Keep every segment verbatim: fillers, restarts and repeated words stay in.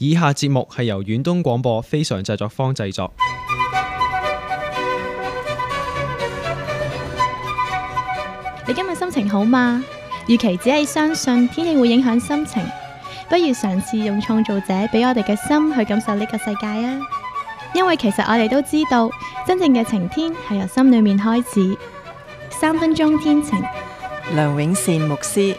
以下節目係由遠東廣播非常製作坊製作。 你今日心情好嗎？與其只係相信天氣會影響心情，不如嘗試用創造者俾我哋嘅心去感受呢個世界啊！因為其實我哋都知道，真正嘅晴天係由心裏面開始。三分鐘天晴， 梁永善牧師。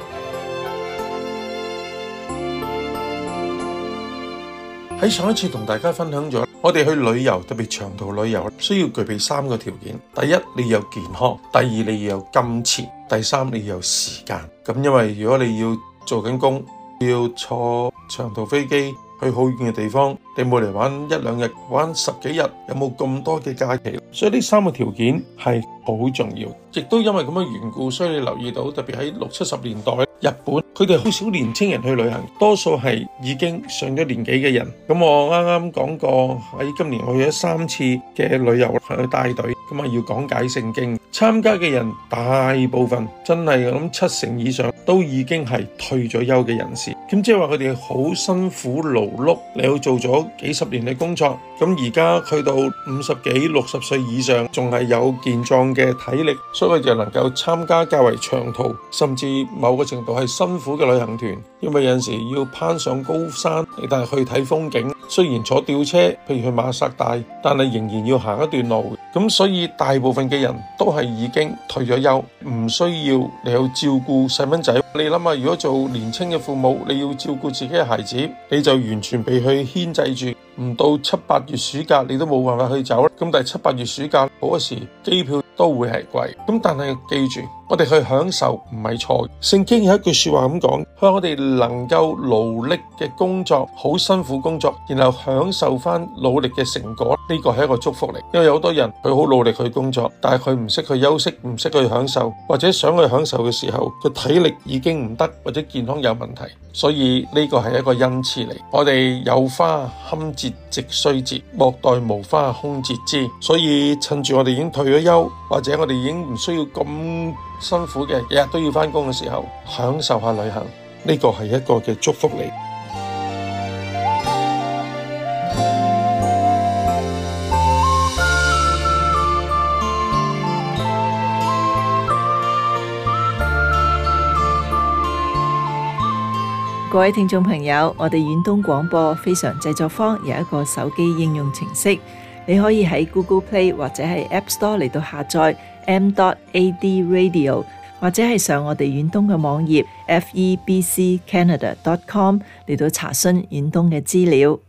喺上一次同大家分享咗，我哋去旅遊，特別長途旅遊，需要具備三個條件。第一，你要有健康；第二，你要有金錢；第三，你要有時間。咁因為如果你要做緊工，要坐長途飛機去好遠嘅地方，你冇嚟玩一兩日，玩十幾日，有冇咁多嘅假期？所以呢三個條件係好重要。亦都因為咁嘅緣故，所以你留意到，特別喺六七十年代，日本佢哋好少年青人去旅行，多數係已經上咗年紀嘅人。咁我啱啱講過喺今年我去咗三次嘅旅遊去帶隊，咁啊要講解聖經，參加嘅人大部分真係我諗七成以上都已經係退咗休嘅人士。咁即係話佢哋好辛苦勞碌，你要做咗幾十年嘅工作，咁而家去到五十幾六十歲以上，仲係有健壯嘅體力，所以就能夠參加較為長途，甚至某個程度係辛苦嘅旅行團。因為有陣時要攀上高山，但係去睇風景，雖然坐吊車，譬如去馬薩大，但係仍然要行一段路。咁所以大部分嘅人都係已經退咗休，唔需要你去照顧細蚊仔。你諗下，如果做年輕嘅父母，你要照顧自己嘅孩子，你就完全被佢牽制住。唔到七八月暑假你都冇辦法去走。咁但係七八月暑假好多時機票都會係貴。咁但係記住，我哋去享受唔係錯。聖經有一句說話咁講，佢話我哋能夠勞力嘅工作，好辛苦工作，然後享受翻努力嘅成果，呢個係一個祝福嚟。因為有好多人佢好努力去工作，但係佢唔識去休息，唔識去享受，或者想去享受嘅時候，佢體力已經唔得，或者健康有問題。所以呢個係一個恩賜嚟。我哋有花堪折直須折，莫待無花空折枝。所以趁住我哋已經退咗休，或者我哋已經唔需要咁辛苦嘅，日日都要返工嘅時候，享受下旅行，呢個係一個嘅祝福嚟。 各位聽眾朋友，我哋遠東廣播非常製作坊有一個手機應用程式，你可以喺 Google Play 或者係 App Store 嚟到下載 m dot a d radio， 或者係上我哋遠東嘅網頁 f e b c canada dot com 嚟到查詢遠東嘅資料。